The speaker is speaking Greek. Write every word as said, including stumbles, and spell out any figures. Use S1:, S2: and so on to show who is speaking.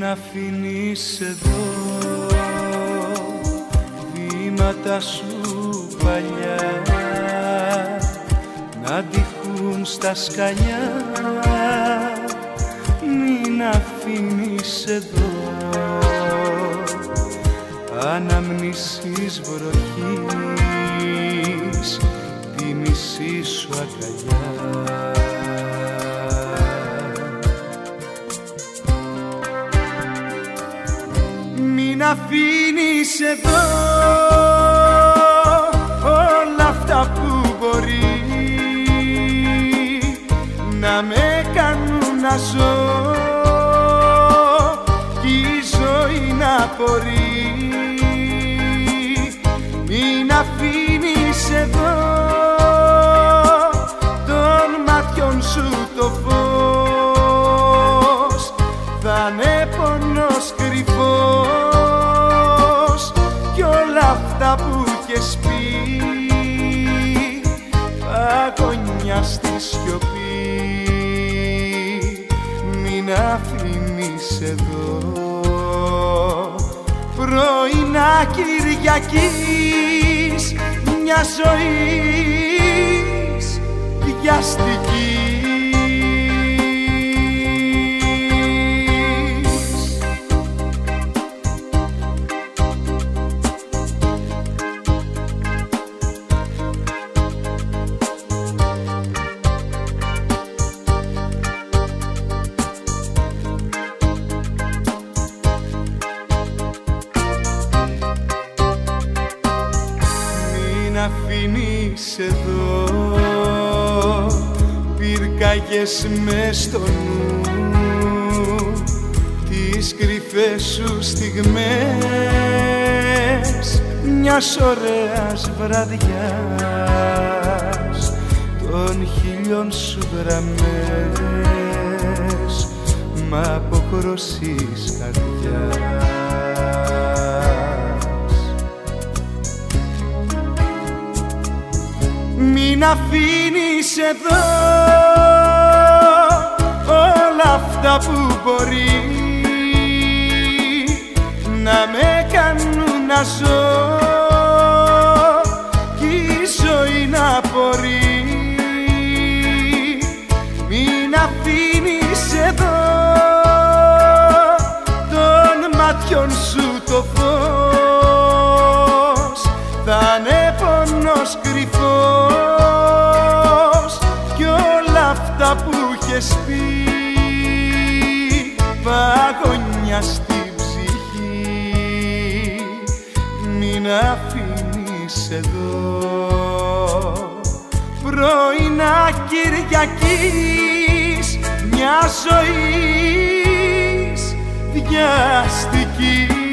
S1: αφήνεις εδώ βήματα σου παλιά να τυχούν στα σκαλιά. Μην αφήνεις εδώ αναμνήσεις βροχής τη μισή σου αγκαλιά. Μην αφήνεις εδώ όλα αυτά που μπορεί να με κάνουν να ζω κι η ζωή να απορεί. Μην αφήνεις εδώ των ματιών σου το φως, θα είναι πονός κρυφός κι όλα αυτά που έχεις πει παγωνιά στη σιωπή. Μην αφήνεις εδώ πρωινά Κυριακής μια ζωής βιαστικής. Αφήνεις εδώ πυρκαγιές μες στο νου τις κρυφές σου στιγμές μιας ωραίας βραδιάς των χιλιών σου γραμμές μ' αποκροσείς καρδιάς. Μην αφήνεις εδώ όλα αυτά που μπορεί να με κάνουν να ζω κι η ζωή να απορεί. Μην αφήνεις εδώ των ματιών σου το φως, θα είναι πονός κρυφός κι όλα αυτά που έχεις πει παγωνιά στην ψυχή. Μην αφήνεις εδώ πρωινά Κυριακής μια ζωής βιαστική.